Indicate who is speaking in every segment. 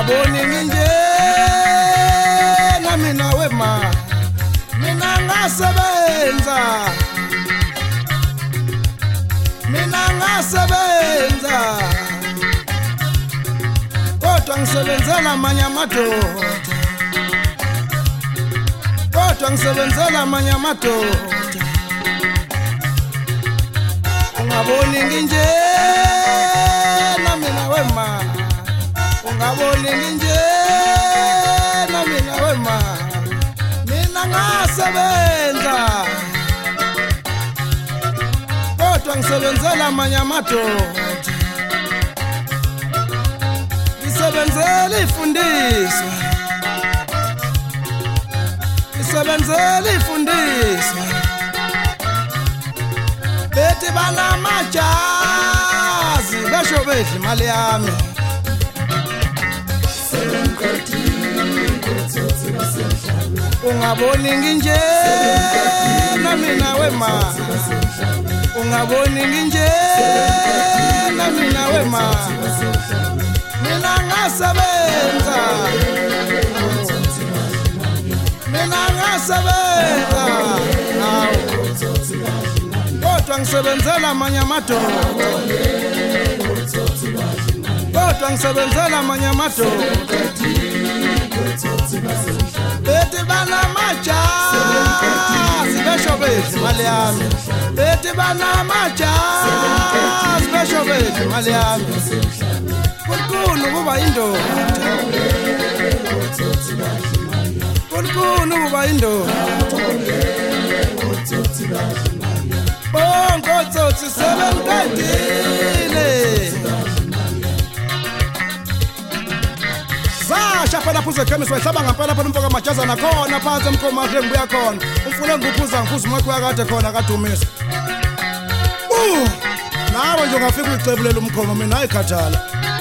Speaker 1: ungaboni nginje na mina wema mina ngasebenza kodwa ngisebenzela amanye amadoda ungaboni nginje na mina wema ungaboni nginje na mina wema mina ngasebenza kodwa ngisebenzela amanye amadoda ngisebenzela ifundiswa bethi banamajazi basho bedla imali yami ungaboni nginje na mina wema ungaboni nginje na mina wema mina ngasebenza kodwa ngisebenzela amanye amadoda bethi banamajazi basho bedla imali yami bethi banamajazi basho bedla imali yami kunkulu kuba indoda bonke otsotsi sebengiqedile zasha phela phuze ekhemisi wayihlaba ngampela phela umfoka majazana khona phansi emkhomakhe ngibuya khona umfune ngikuphuza umoya kuyakade khona kadumisa nawe nje ungafika uyicebulela umkhomo mina ayikhathala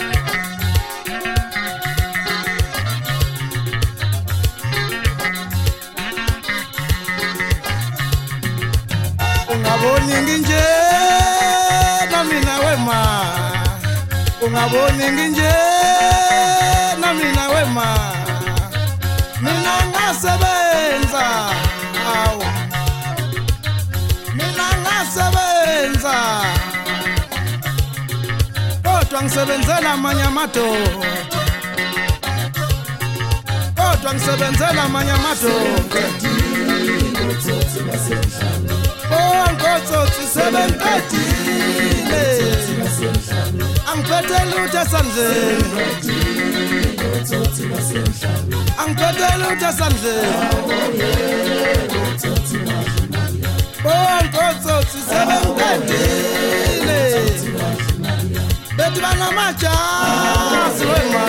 Speaker 1: ungaboni nginje na mina wema ungaboni nginje na mina wema mina ngasebenza kodwa ngisebenzela amanye amadoda bonke otsotsi sebengiqedile angiphethe lutho esandleni bonke otsotsi sebengiqedile bethi banamajazi wema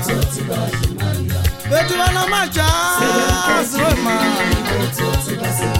Speaker 1: bethi banamajazi wema